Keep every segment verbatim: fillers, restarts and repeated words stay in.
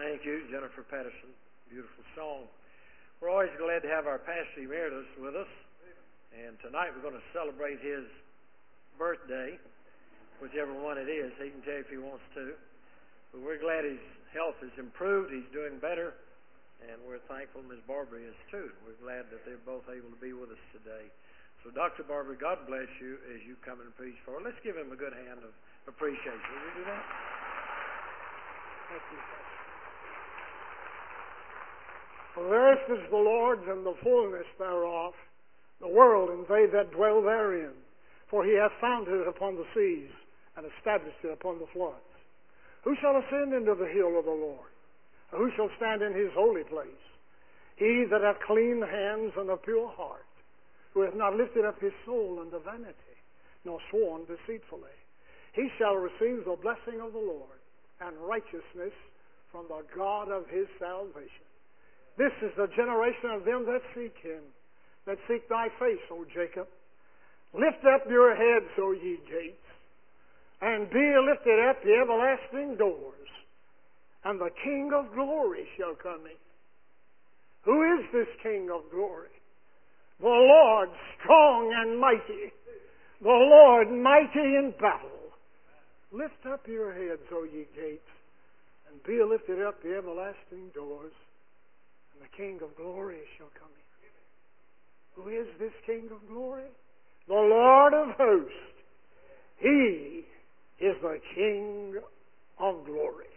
Thank you, Jennifer Patterson. Beautiful song. We're always glad to have our Pastor Emeritus with us. And tonight we're going to celebrate his birthday, whichever one it is. He can tell you if he wants to. But we're glad his health has improved. He's doing better. And we're thankful Miz Barbara is too. We're glad that they're both able to be with us today. So Doctor Barbara, God bless you as you come and preach for us. Let's give him a good hand of appreciation. Will you do that? Thank you. For the earth is the Lord's and the fullness thereof, the world and they that dwell therein. For he hath founded it upon the seas and established it upon the floods. Who shall ascend into the hill of the Lord? Or who shall stand in his holy place? He that hath clean hands and a pure heart, who hath not lifted up his soul unto vanity, nor sworn deceitfully. He shall receive the blessing of the Lord and righteousness from the God of his salvation. This is the generation of them that seek him, that seek thy face, O Jacob. Lift up your heads, O ye gates, and be lifted up the everlasting doors, and the King of glory shall come in. Who is this King of glory? The Lord strong and mighty, the Lord mighty in battle. Lift up your heads, O ye gates, and be lifted up the everlasting doors, and the King of glory shall come in. Who is this King of glory? The Lord of hosts. He is the King of glory.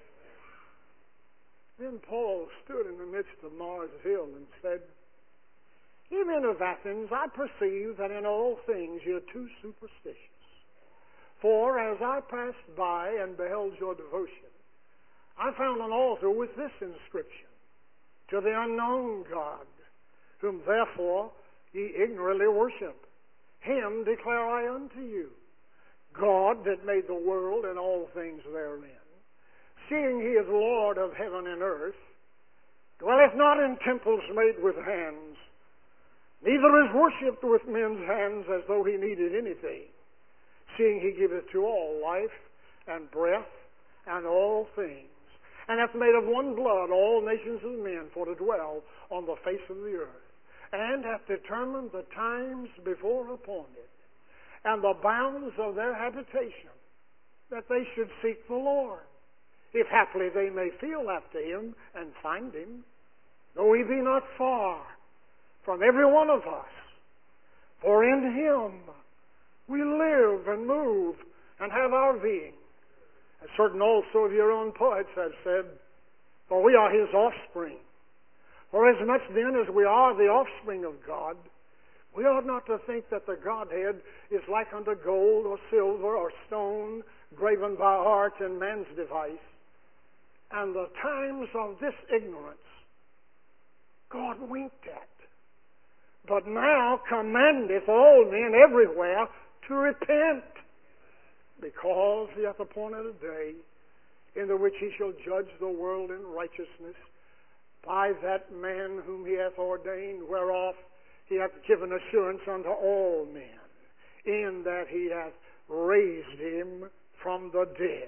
Then Paul stood in the midst of Mars Hill and said, Ye men of Athens, I perceive that in all things ye are too superstitious. For as I passed by and beheld your devotion, I found an altar with this inscription, To the unknown God, whom therefore ye ignorantly worship. Him declare I unto you, God that made the world and all things therein, seeing he is Lord of heaven and earth, dwelleth not in temples made with hands, neither is worshipped with men's hands as though he needed anything, seeing he giveth to all life and breath and all things, and hath made of one blood all nations of men for to dwell on the face of the earth, and hath determined the times before appointed, and the bounds of their habitation, that they should seek the Lord, if haply they may feel after him and find him, though he be not far from every one of us. For in him we live and move and have our being. As certain also of your own poets have said, for we are his offspring. For as much then as we are the offspring of God, we ought not to think that the Godhead is like unto gold or silver or stone, graven by art and man's device. And the times of this ignorance God winked at, but now commandeth all men everywhere to repent, because he hath appointed a day in the which he shall judge the world in righteousness by that man whom he hath ordained, whereof he hath given assurance unto all men, in that he hath raised him from the dead.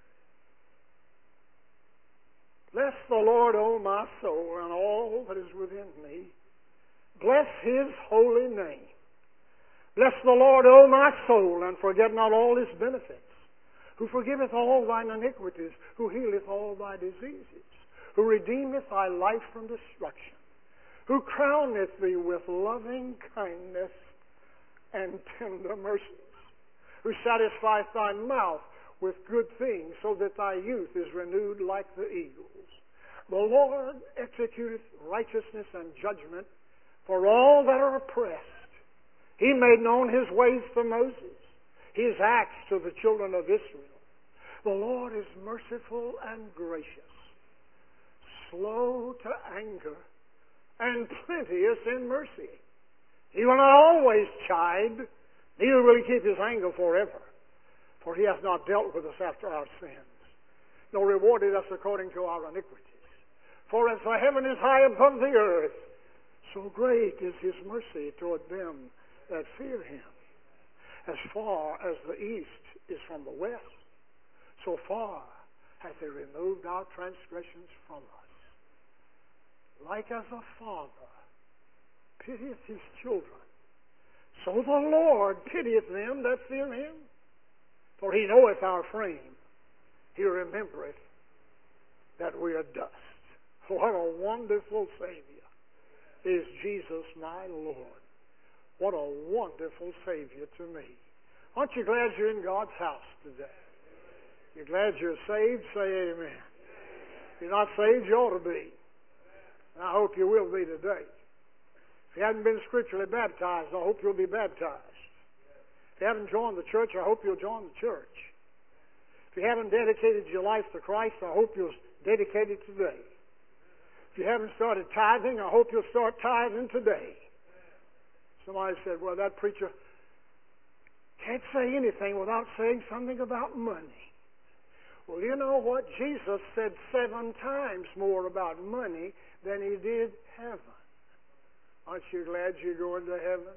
Bless the Lord, O my soul, and all that is within me. Bless his holy name. Bless the Lord, O my soul, and forget not all his benefits, who forgiveth all thine iniquities, who healeth all thy diseases, who redeemeth thy life from destruction, who crowneth thee with loving kindness and tender mercies, who satisfieth thy mouth with good things, so that thy youth is renewed like the eagles. The Lord executeth righteousness and judgment for all that are oppressed. He made known his ways to Moses, his acts to the children of Israel. The Lord is merciful and gracious, slow to anger, and plenteous in mercy. He will not always chide, neither will he keep his anger forever. For he hath not dealt with us after our sins, nor rewarded us according to our iniquities. For as the heaven is high above the earth, so great is his mercy toward them that fear him. As far as the east is from the west, so far hath He removed our transgressions from us. Like as a father pitieth his children, so the Lord pitieth them that fear Him. For He knoweth our frame. He remembereth that we are dust. What a wonderful Savior is Jesus my Lord. What a wonderful Savior to me. Aren't you glad you're in God's house today? You're glad you're saved? Say amen. If you're not saved, you ought to be. And I hope you will be today. If you haven't been scripturally baptized, I hope you'll be baptized. If you haven't joined the church, I hope you'll join the church. If you haven't dedicated your life to Christ, I hope you'll dedicate it today. If you haven't started tithing, I hope you'll start tithing today. Somebody said, well, that preacher can't say anything without saying something about money. Well, you know what? Jesus said seven times more about money than He did heaven. Aren't you glad you're going to heaven?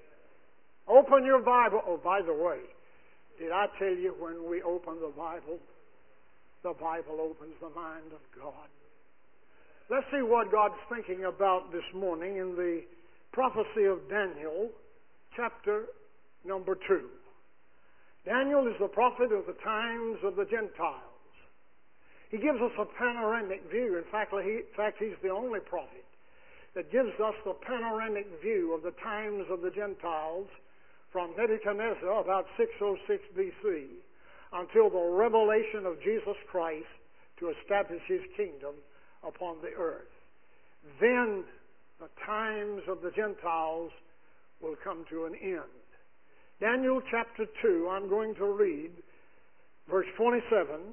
Open your Bible. Oh, by the way, did I tell you when we open the Bible, the Bible opens the mind of God? Let's see what God's thinking about this morning in the prophecy of Daniel, chapter number two. Daniel is the prophet of the times of the Gentiles. He gives us a panoramic view. In fact, he, in fact, he's the only prophet that gives us the panoramic view of the times of the Gentiles from Nebuchadnezzar about six oh six B C until the revelation of Jesus Christ to establish His kingdom upon the earth. Then the times of the Gentiles will come to an end. Daniel chapter two, I'm going to read verse twenty-seven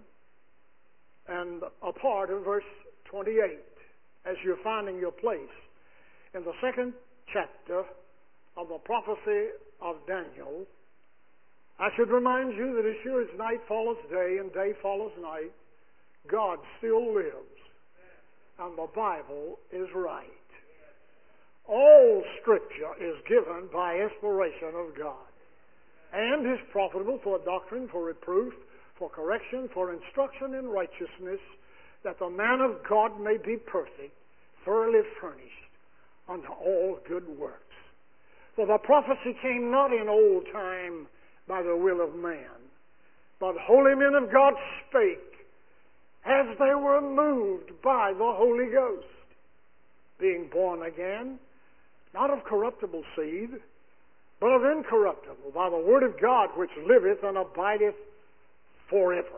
and a part of verse twenty-eight as you're finding your place in the second chapter of the prophecy of Daniel. I should remind you that as sure as night follows day and day follows night, God still lives and the Bible is right. All Scripture is given by inspiration of God and is profitable for doctrine, for reproof, for correction, for instruction in righteousness, that the man of God may be perfect, thoroughly furnished unto all good works. For the prophecy came not in old time by the will of man, but holy men of God spake as they were moved by the Holy Ghost, being born again, not of corruptible seed, but of incorruptible, by the word of God which liveth and abideth forever.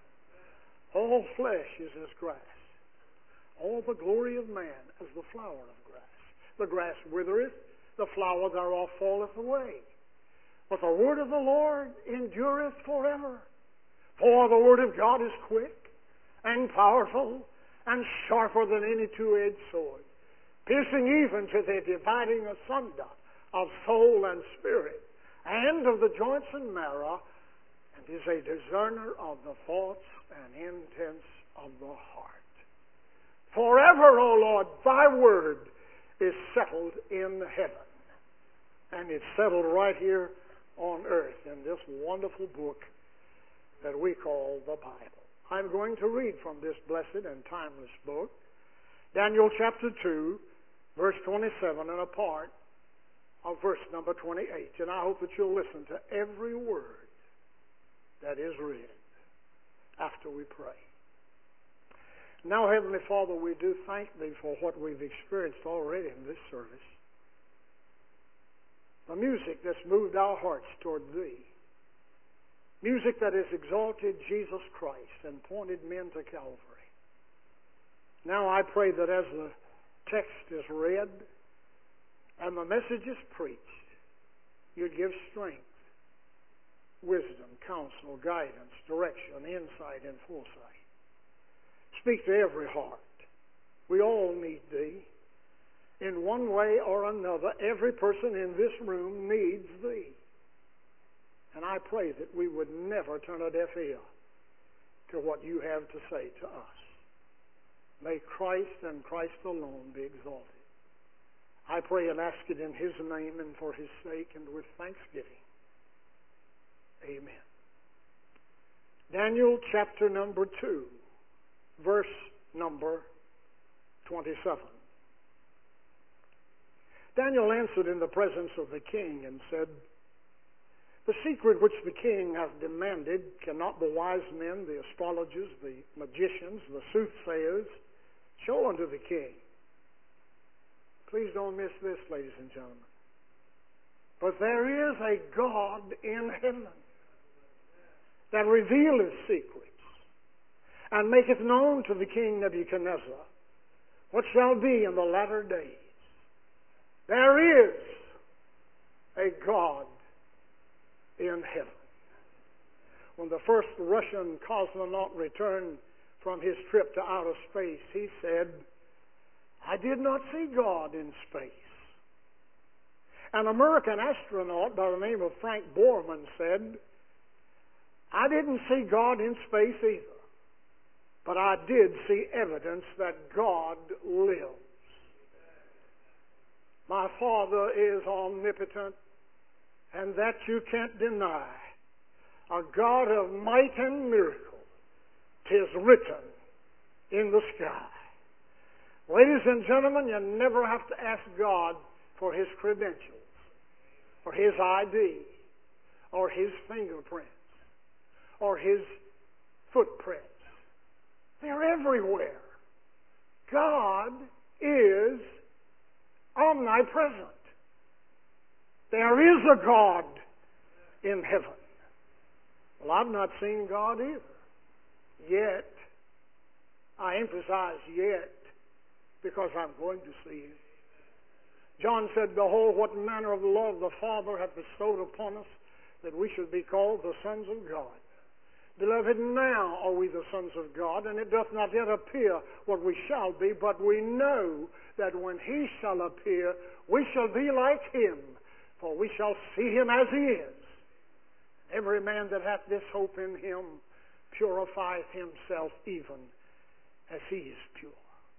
All flesh is as grass, all the glory of man as the flower of grass. The grass withereth, the flower thereof falleth away. But the word of the Lord endureth forever. For the word of God is quick and powerful and sharper than any two-edged sword, piercing even to the dividing asunder of soul and spirit, and of the joints and marrow, and is a discerner of the thoughts and intents of the heart. Forever, O Lord, Thy word is settled in heaven, and it's settled right here on earth in this wonderful book that we call the Bible. I'm going to read from this blessed and timeless book, Daniel chapter two, verse twenty-seven, and a part of verse number twenty-eight. And I hope that you'll listen to every word that is read after we pray. Now, Heavenly Father, we do thank Thee for what we've experienced already in this service. The music that's moved our hearts toward Thee. Music that has exalted Jesus Christ and pointed men to Calvary. Now I pray that as the text is read and the message is preached, You'd give strength, wisdom, counsel, guidance, direction, insight, and foresight. Speak to every heart. We all need Thee. In one way or another, every person in this room needs Thee. And I pray that we would never turn a deaf ear to what You have to say to us. May Christ and Christ alone be exalted. I pray and ask it in His name and for His sake and with thanksgiving. Amen. Daniel chapter number two, verse number twenty-seven. Daniel answered in the presence of the king and said, the secret which the king hath demanded cannot the wise men, the astrologers, the magicians, the soothsayers show unto the king. Please don't miss this, ladies and gentlemen. But there is a God in heaven that revealeth secrets and maketh known to the king Nebuchadnezzar what shall be in the latter days. There is a God in heaven. When the first Russian cosmonaut returned from his trip to outer space, he said, I did not see God in space. An American astronaut by the name of Frank Borman said, I didn't see God in space either, but I did see evidence that God lives. My Father is omnipotent, and that you can't deny. A God of might and miracle, 'tis written in the sky. Ladies and gentlemen, you never have to ask God for His credentials, or His I D, or His fingerprints, or His footprints. They're everywhere. God is omnipresent. There is a God in heaven. Well, I've not seen God either. Yet. I emphasize yet, because I'm going to see Him. John said, behold, what manner of love the Father hath bestowed upon us, that we should be called the sons of God. Beloved, now are we the sons of God, and it doth not yet appear what we shall be, but we know that when He shall appear, we shall be like Him, for we shall see Him as He is. Every man that hath this hope in Him purifieth himself even as He is pure.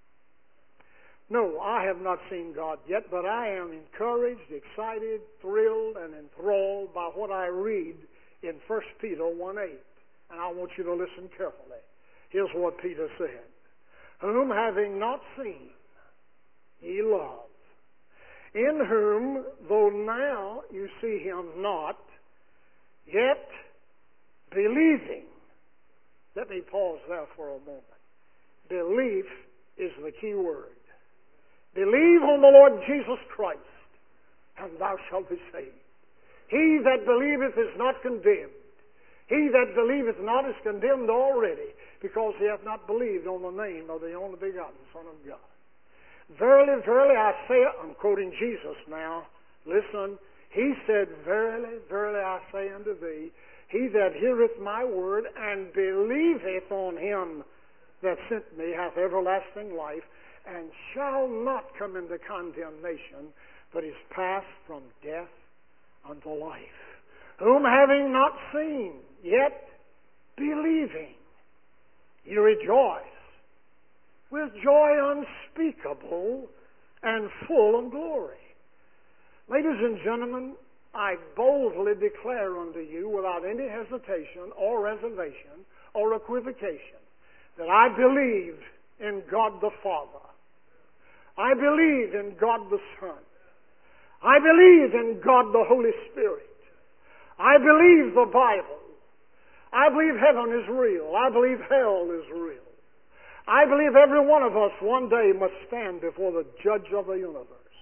No, I have not seen God yet, but I am encouraged, excited, thrilled, and enthralled by what I read in First Peter one eight. And I want you to listen carefully. Here's what Peter said. Whom having not seen, ye love. In whom, though now you see Him not, yet believing. Let me pause there for a moment. Belief is the key word. Believe on the Lord Jesus Christ, and thou shalt be saved. He that believeth is not condemned. He that believeth not is condemned already, because he hath not believed on the name of the only begotten Son of God. Verily, verily, I say, I'm quoting Jesus now. Listen, He said, verily, verily, I say unto thee, he that heareth my word and believeth on Him that sent me hath everlasting life, and shall not come into condemnation, but is passed from death unto life. Whom having not seen, yet believing, ye rejoice with joy unspeakable and full of glory. Ladies and gentlemen, I boldly declare unto you without any hesitation or reservation or equivocation that I believe in God the Father. I believe in God the Son. I believe in God the Holy Spirit. I believe the Bible. I believe heaven is real. I believe hell is real. I believe every one of us one day must stand before the Judge of the universe.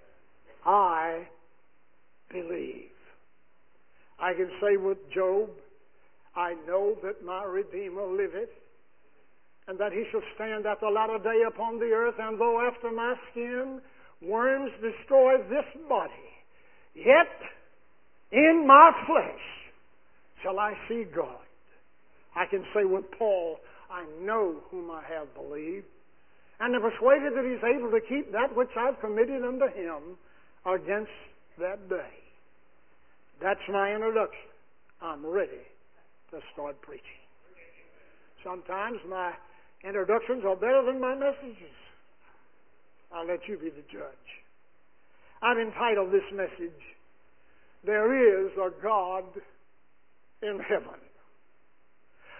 I believe. I can say with Job, I know that my Redeemer liveth, and that He shall stand at the latter day upon the earth, and though after my skin worms destroy this body, yet in my flesh shall I see God. I can say with Paul, I know whom I have believed, and am persuaded that He's able to keep that which I've committed unto Him against that day. That's my introduction. I'm ready to start preaching. Sometimes my introductions are better than my messages. I'll let you be the judge. I've entitled this message, There is a God in Heaven.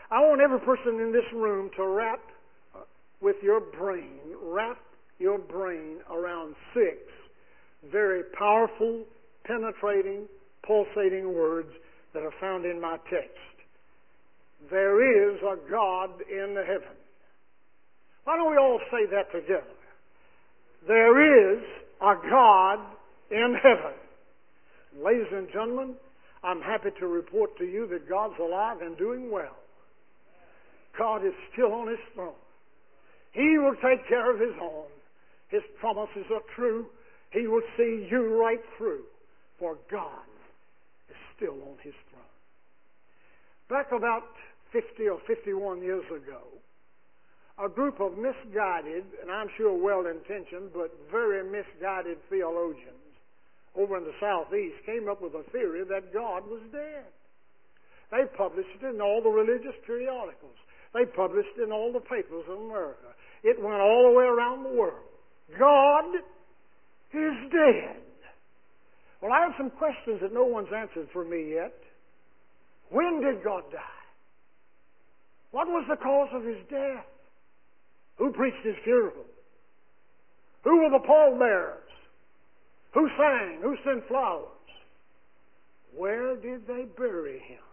I want every person in this room to wrap uh, with your brain, wrap your brain around six very powerful, penetrating, pulsating words that are found in my text. There is a God in heaven. Why don't we all say that together? There is a God in heaven. Ladies and gentlemen, I'm happy to report to you that God's alive and doing well. God is still on His throne. He will take care of His own. His promises are true. He will see you right through, for God is still on His throne. Back about fifty or fifty-one years ago, a group of misguided, and I'm sure well-intentioned, but very misguided theologians over in the Southeast came up with a theory that God was dead. They published it in all the religious periodicals. They published it in all the papers of America. It went all the way around the world. God is dead. Well, I have some questions that no one's answered for me yet. When did God die? What was the cause of His death? Who preached His funeral? Who were the pallbearers? Who sang? Who sent flowers? Where did they bury Him?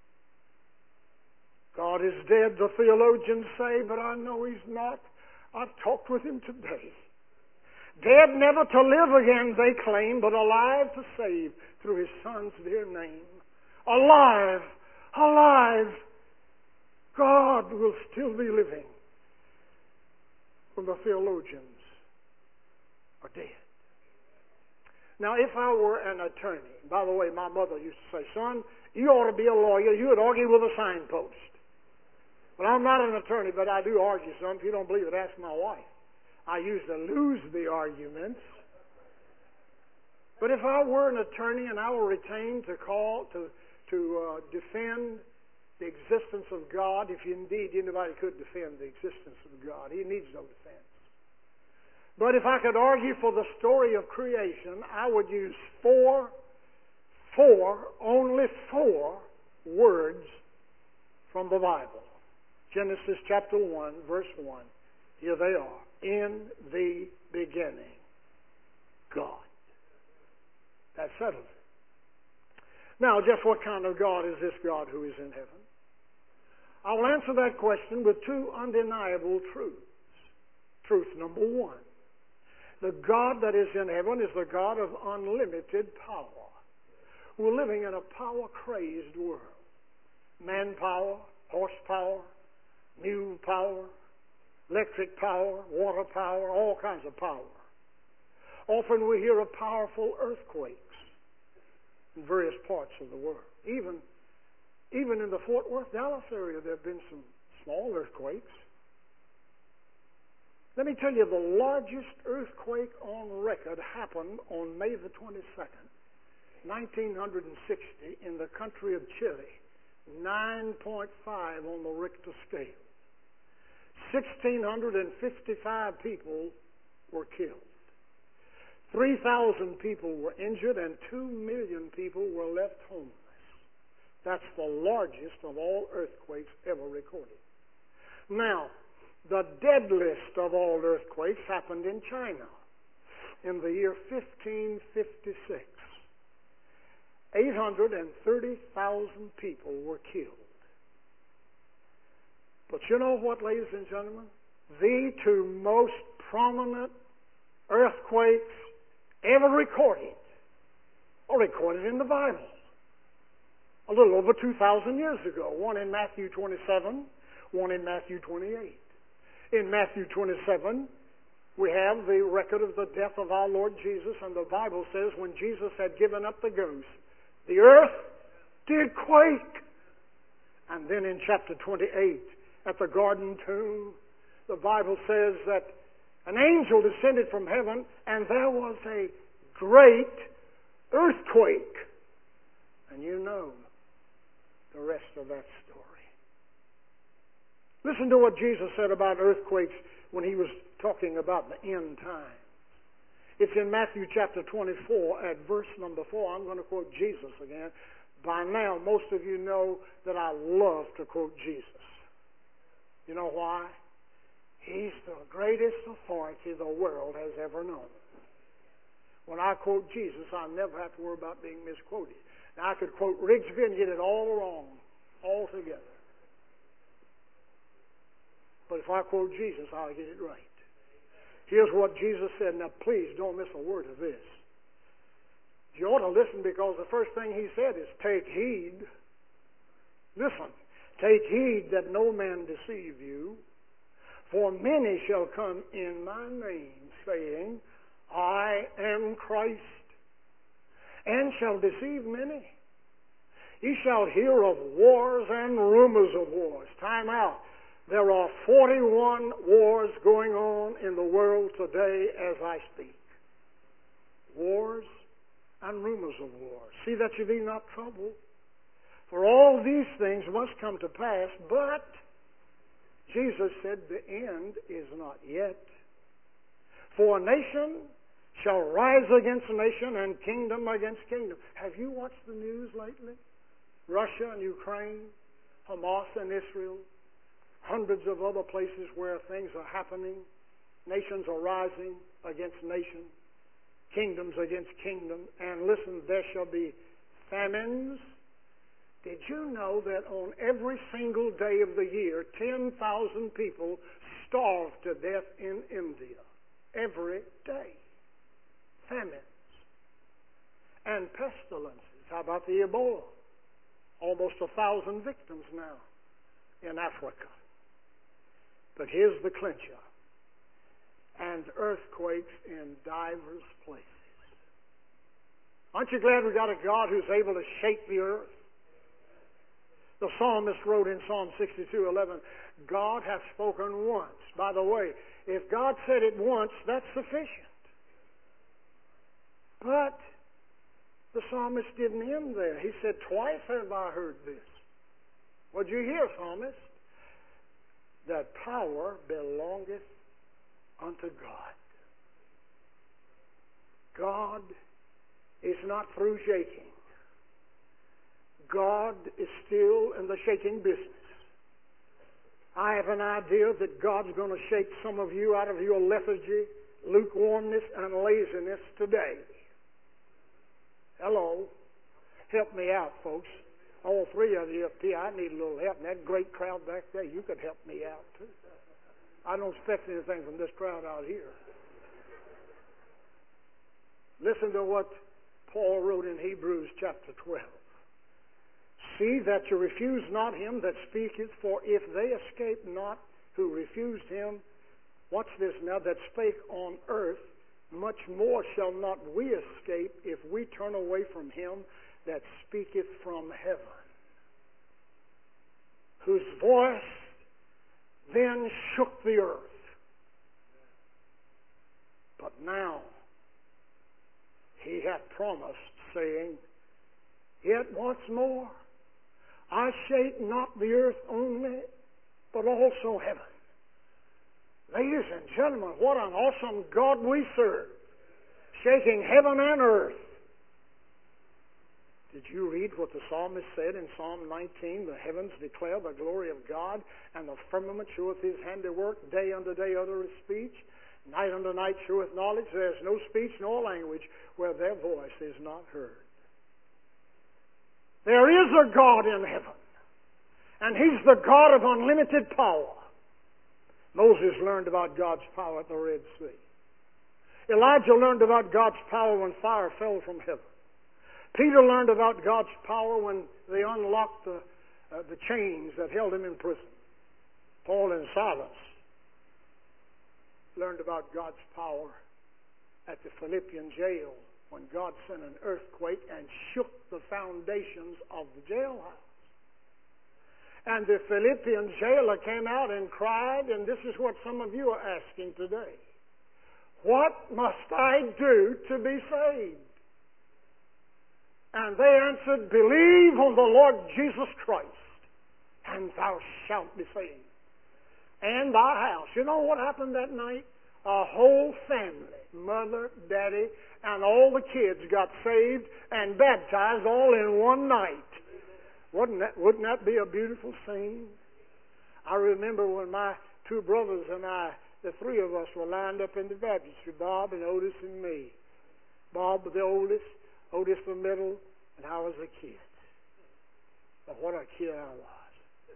God is dead, the theologians say, but I know He's not. I've talked with Him today. Dead never to live again, they claim, but alive to save through His Son's dear name. Alive, alive. God will still be living when the theologians are dead. Now, if I were an attorney, by the way, my mother used to say, son, you ought to be a lawyer. You would argue with a signpost. But I'm not an attorney, but I do argue some. If you don't believe it, ask my wife. I usually lose the arguments. But if I were an attorney and I were retained to call, to, to uh, defend the existence of God, if indeed anybody could defend the existence of God, He needs no defense. But if I could argue for the story of creation, I would use four, four, only four words from the Bible. Genesis chapter one, verse one. Here they are. In the beginning, God. That settles it. Now, just what kind of God is this God who is in heaven? I will answer that question with two undeniable truths. Truth number one. The God that is in heaven is the God of unlimited power. We're living in a power-crazed world. Manpower, horsepower, mule power, electric power, water power, all kinds of power. Often we hear of powerful earthquakes in various parts of the world. Even, even in the Fort Worth, Dallas area, there have been some small earthquakes. Let me tell you, the largest earthquake on record happened on May the twenty-second, nineteen sixty, in the country of Chile. nine point five on the Richter scale. one thousand six hundred fifty-five people were killed. three thousand people were injured and two million people were left homeless. That's the largest of all earthquakes ever recorded. Now, the deadliest of all earthquakes happened in China in the year fifteen fifty-six. eight hundred thirty thousand people were killed. But you know what, ladies and gentlemen? The two most prominent earthquakes ever recorded are recorded in the Bible. A little over two thousand years ago. One in Matthew twenty-seven, one in Matthew twenty-eight. In Matthew twenty-seven, we have the record of the death of our Lord Jesus, and the Bible says when Jesus had given up the ghost, the earth did quake. And then in chapter twenty-eight, at the garden tomb, the Bible says that an angel descended from heaven, and there was a great earthquake. And you know the rest of that story. Listen to what Jesus said about earthquakes when He was talking about the end times. It's in Matthew chapter twenty-four at verse number four. I'm going to quote Jesus again. By now, most of you know that I love to quote Jesus. You know why? He's the greatest authority the world has ever known. When I quote Jesus, I never have to worry about being misquoted. Now, I could quote Rigsby and get it all wrong, altogether. But if I quote Jesus, I'll get it right. Here's what Jesus said. Now, please don't miss a word of this. You ought to listen, because the first thing he said is, take heed. Listen. Take heed that no man deceive you. For many shall come in my name, saying, I am Christ, and shall deceive many. Ye shall hear of wars and rumors of wars. Time out. There are forty-one wars going on in the world today as I speak. Wars and rumors of wars. See that you be not troubled. For all these things must come to pass, but Jesus said the end is not yet. For nation shall rise against nation and kingdom against kingdom. Have you watched the news lately? Russia and Ukraine, Hamas and Israel, hundreds of other places where things are happening. Nations are rising against nation, kingdoms against kingdom. And listen, there shall be famines. Did you know that on every single day of the year, ten thousand people starve to death in India? Every day. Famines. And pestilences. How about the Ebola? Almost a thousand victims now in Africa. But here's the clincher. And earthquakes in divers places. Aren't you glad we got a God who's able to shake the earth? The psalmist wrote in Psalm sixty-two eleven, God hath spoken once. By the way, if God said it once, that's sufficient. But the psalmist didn't end there. He said, twice have I heard this. What'd you hear, psalmist? That power belongeth unto God. God is not through shaking. God is still in the shaking business. I have an idea that God's going to shake some of you out of your lethargy, lukewarmness, and laziness today. Hello. Help me out, folks. All three of you up here, I need a little help. And that great crowd back there, you could help me out too. I don't expect anything from this crowd out here. Listen to what Paul wrote in Hebrews chapter twelve. See that you refuse not him that speaketh, for if they escape not who refused him, watch this now, that spake on earth, much more shall not we escape if we turn away from him that speaketh from heaven, whose voice then shook the earth. But now he hath promised, saying, yet once more I shake not the earth only, but also heaven. Ladies and gentlemen, what an awesome God we serve, shaking heaven and earth. Did you read what the psalmist said in Psalm nineteen? The heavens declare the glory of God, and the firmament showeth his handiwork. Day unto day uttereth speech. Night unto night showeth knowledge. There is no speech nor language where their voice is not heard. There is a God in heaven, and he's the God of unlimited power. Moses learned about God's power at the Red Sea. Elijah learned about God's power when fire fell from heaven. Peter learned about God's power when they unlocked the, uh, the chains that held him in prison. Paul and Silas learned about God's power at the Philippian jail when God sent an earthquake and shook the foundations of the jailhouse. And the Philippian jailer came out and cried, and this is what some of you are asking today. What must I do to be saved? And they answered, believe on the Lord Jesus Christ, and thou shalt be saved. And thy house. You know what happened that night? A whole family, mother, daddy, and all the kids got saved and baptized all in one night. Wouldn't that, wouldn't that be a beautiful scene? I remember when my two brothers and I, the three of us, were lined up in the baptistry, Bob and Otis and me. Bob was the oldest, Otis the middle, and I was a kid. But what a kid I was.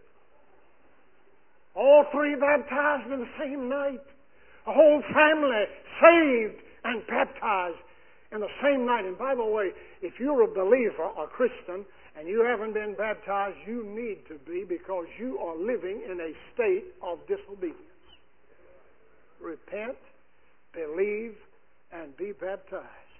All three baptized in the same night. A whole family saved and baptized in the same night. And by the way, if you're a believer, a Christian, and you haven't been baptized, you need to be, because you are living in a state of disobedience. Repent, believe, and be baptized.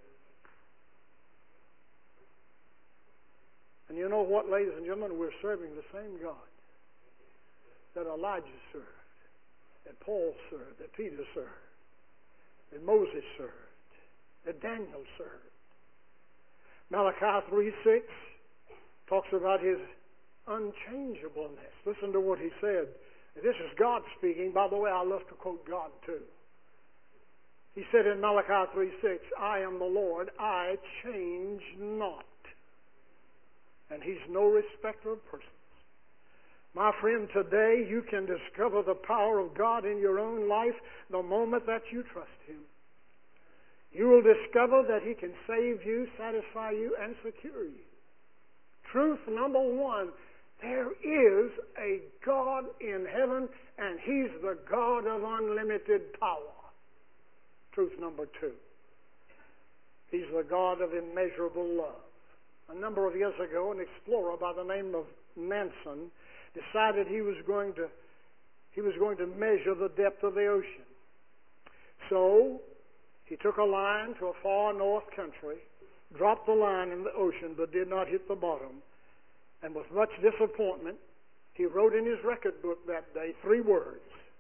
And you know what, ladies and gentlemen? We're serving the same God that Elijah served, that Paul served, that Peter served, that Moses served, that Daniel served. Malachi three six talks about His unchangeableness. Listen to what He said. This is God speaking. By the way, I love to quote God too. He said in Malachi three six, I am the Lord, I change not. And He's no respecter of persons. My friend, today you can discover the power of God in your own life the moment that you trust Him. You will discover that He can save you, satisfy you, and secure you. Truth number one, there is a God in heaven, and He's the God of unlimited power. Truth number two, He's the God of immeasurable love. A number of years ago, an explorer by the name of Nansen decided he was going to he was going to measure the depth of the ocean. So he took a line to a far north country, dropped the line in the ocean, but did not hit the bottom. And with much disappointment, he wrote in his record book that day three words: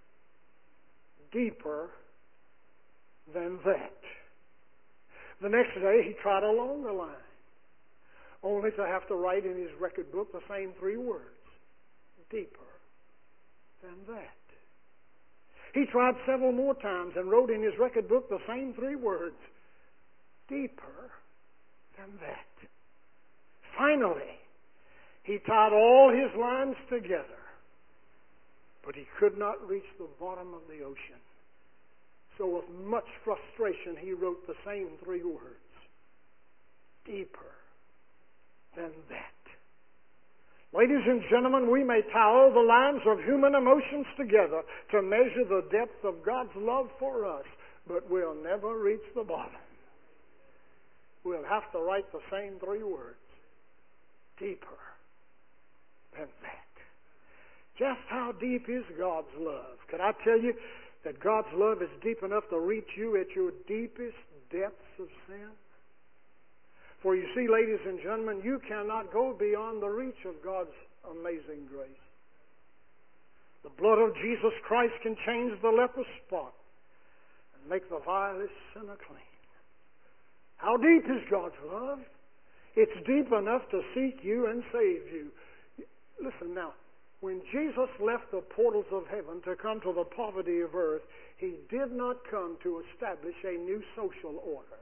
deeper than that. The next day, he tried along the line, only to have to write in his record book the same three words: deeper than that. He tried several more times and wrote in his record book the same three words: deeper than that. Finally, he tied all his lines together, but he could not reach the bottom of the ocean. So with much frustration, he wrote the same three words: deeper than that. Ladies and gentlemen, we may tie all the lines of human emotions together to measure the depth of God's love for us, but we'll never reach the bottom. We'll have to write the same three words: deeper than that. Just how deep is God's love? Could I tell you that God's love is deep enough to reach you at your deepest depths of sin? For you see, ladies and gentlemen, you cannot go beyond the reach of God's amazing grace. The blood of Jesus Christ can change the leper spot and make the vilest sinner clean. How deep is God's love? It's deep enough to seek you and save you. Listen now, when Jesus left the portals of heaven to come to the poverty of earth, He did not come to establish a new social order.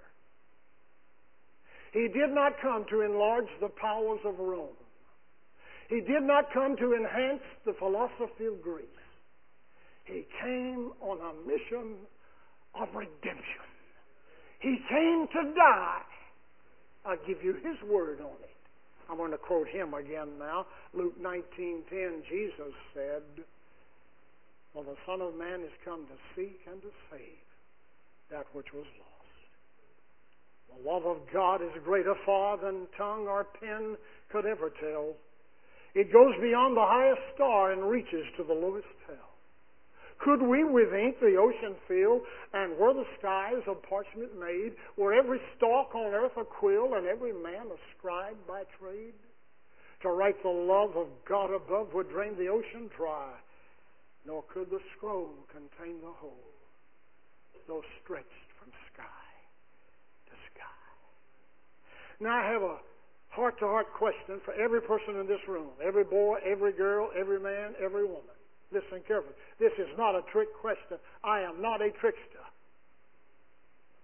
He did not come to enlarge the powers of Rome. He did not come to enhance the philosophy of Greece. He came on a mission of redemption. He came to die. I'll give you His word on it. I'm going to quote Him again now. Luke nineteen ten, Jesus said, "For the Son of Man is come to seek and to save that which was lost." The love of God is greater far than tongue or pen could ever tell. It goes beyond the highest star and reaches to the lowest hell. Could we with ink the ocean fill, and were the skies of parchment made, were every stalk on earth a quill, and every man a scribe by trade? To write the love of God above would drain the ocean dry, nor could the scroll contain the whole, though stretched from sky to sky. Now I have a heart-to-heart question for every person in this room, every boy, every girl, every man, every woman. Listen carefully. This is not a trick question. I am not a trickster.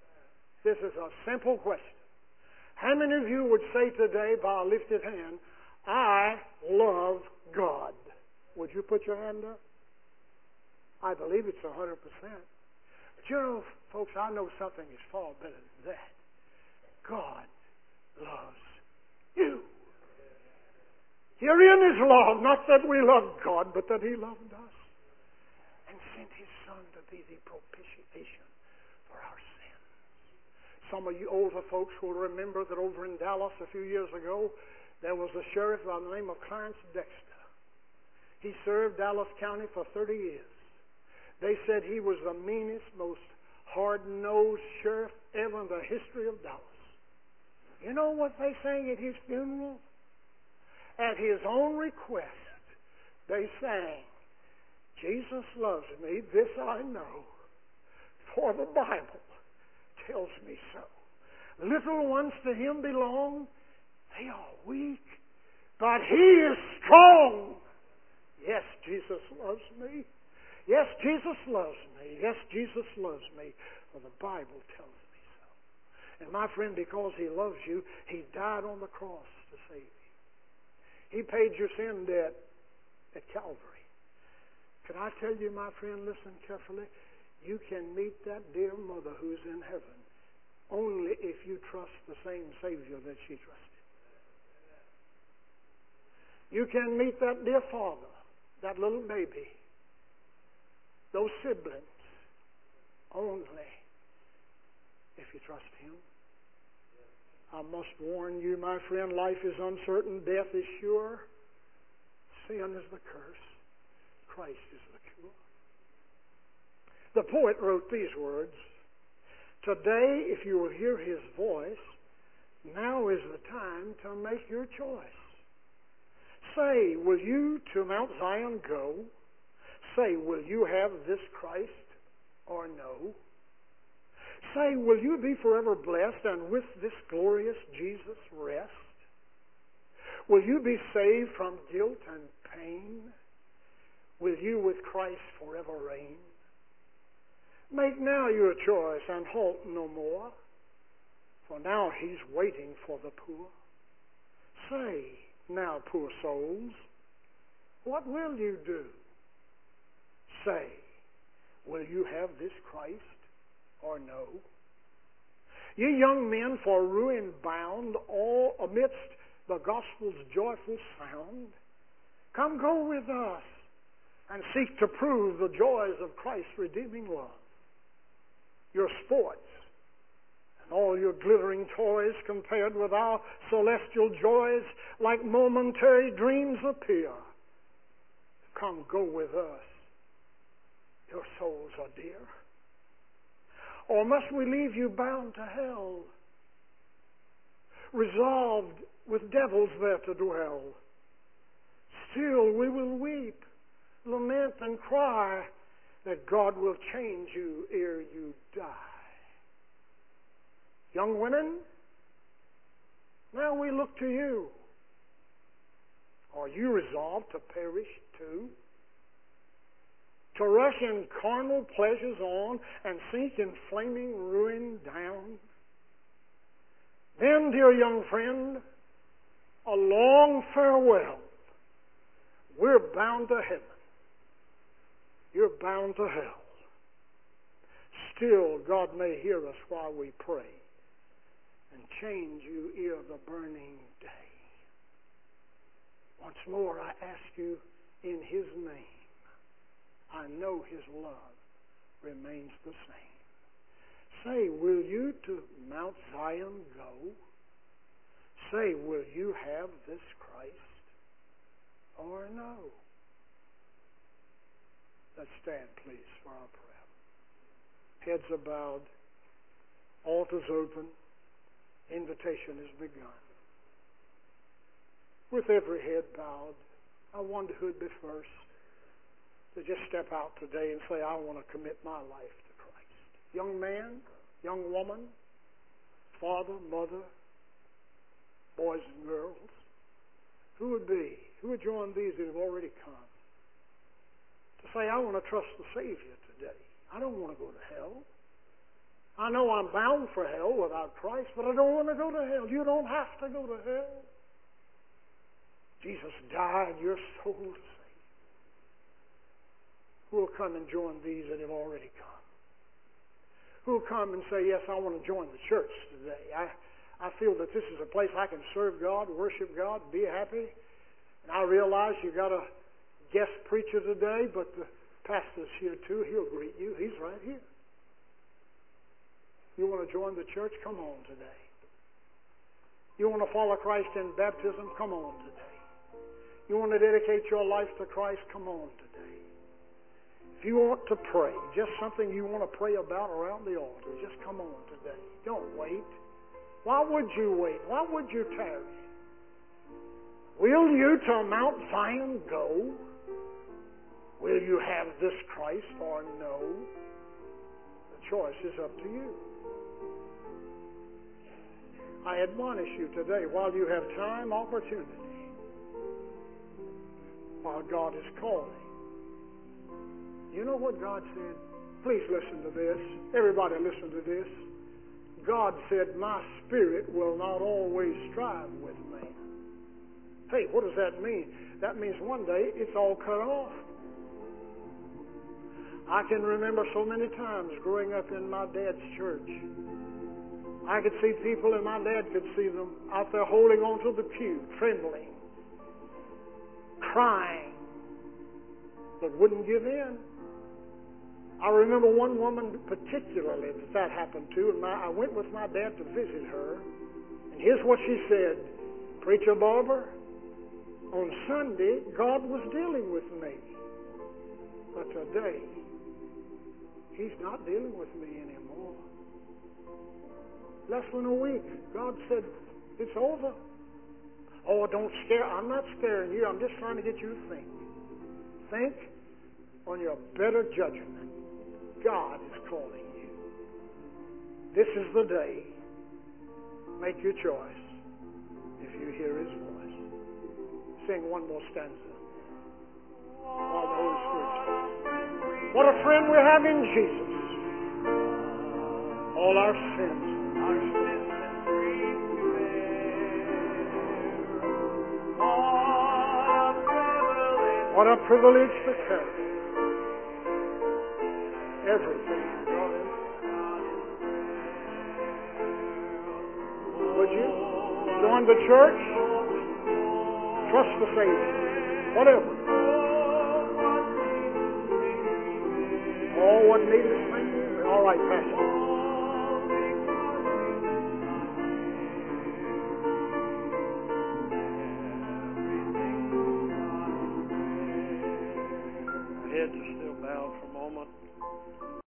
This is a simple question. How many of you would say today by a lifted hand, I love God. Would you put your hand up? I believe it's a hundred percent. But you know, folks, I know something is far better than that. God loves you. Herein is love, not that we loved God, but that He loved us and sent His Son to be the propitiation for our sins. Some of you older folks will remember that over in Dallas a few years ago, there was a sheriff by the name of Clarence Dexter. He served Dallas County for thirty years. They said he was the meanest, most hard-nosed sheriff ever in the history of Dallas. You know what they sang at his funeral? At his own request, they sang, Jesus loves me, this I know, for the Bible tells me so. Little ones to Him belong, they are weak, but He is strong. Yes, Jesus loves me. Yes, Jesus loves me. Yes, Jesus loves me, for the Bible tells me so. And my friend, because He loves you, He died on the cross to save you. He paid your sin debt at Calvary. Can I tell you, my friend, listen carefully, you can meet that dear mother who's in heaven only if you trust the same Savior that she trusted. You can meet that dear father, that little baby, those siblings, only if you trust Him. I must warn you, my friend, life is uncertain, death is sure, sin is the curse, Christ is the cure. The poet wrote these words, today, if you will hear His voice, now is the time to make your choice. Say, will you to Mount Zion go? Say, will you have this Christ or no? Say, will you be forever blessed and with this glorious Jesus rest? Will you be saved from guilt and pain? Will you with Christ forever reign? Make now your choice and halt no more, for now He's waiting for the poor. Say, now, poor souls, what will you do? Say, will you have this Christ or no? Ye young men for ruin bound, all amidst the gospel's joyful sound, come go with us and seek to prove the joys of Christ's redeeming love. Your sports and all your glittering toys compared with our celestial joys like momentary dreams appear. Come go with us. Your souls are dear. Or must we leave you bound to hell, resolved with devils there to dwell? Still we will weep, lament, and cry that God will change you ere you die. Young women, now we look to you. Are you resolved to perish too? To rush in carnal pleasures on and sink in flaming ruin down? Then, dear young friend, a long farewell. We're bound to heaven. You're bound to hell. Still, God may hear us while we pray and change you ere the burning day. Once more, I ask you in His name. I know His love remains the same. Say, will you to Mount Zion go? Say, will you have this Christ or no? Let's stand, please, for our prayer. Heads are bowed, altars open, invitation has begun. With every head bowed, I wonder who'd be first to just step out today and say, I want to commit my life to Christ. Young man, young woman, father, mother, boys and girls, who would be? Who would join these that have already come? To say, I want to trust the Savior today. I don't want to go to hell. I know I'm bound for hell without Christ, but I don't want to go to hell. You don't have to go to hell. Jesus died your soul to save. Who will come and join these that have already come? Who will come and say, yes, I want to join the church today. I, I feel that this is a place I can serve God, worship God, be happy. And I realize you got a guest preacher today, but the pastor's here too. He'll greet you. He's right here. You want to join the church? Come on today. You want to follow Christ in baptism? Come on today. You want to dedicate your life to Christ? Come on today. If you want to pray, just something you want to pray about around the altar, just come on today. Don't wait. Why would you wait? Why would you tarry? Will you to Mount Zion go? Will you have this Christ or no? The choice is up to you. I admonish you today, while you have time, opportunity, while God is calling. You know what God said? Please listen to this. Everybody listen to this. God said, my spirit will not always strive with man. Hey, what does that mean? That means one day it's all cut off. I can remember so many times growing up in my dad's church. I could see people, and my dad could see them out there holding on to the pew, trembling, crying, but wouldn't give in. I remember one woman particularly that that happened to, and my, I went with my dad to visit her, and here's what she said: Preacher Barber, on Sunday, God was dealing with me, but today, He's not dealing with me anymore. Less than a week, God said, it's over. Oh, don't scare. I'm not scaring you. I'm just trying to get you to think. Think on your better judgment. God is calling you. This is the day. Make your choice if you hear His voice. Sing one more stanza while the Holy Spirit speaks. What a friend we have in Jesus. All our sins. Our sins and grief to bear. What a privilege to carry everything God in. Would you join the church? Trust the Savior. Whatever. Oh, what needless things. All right, Pastor. Heads are still bowed for a moment.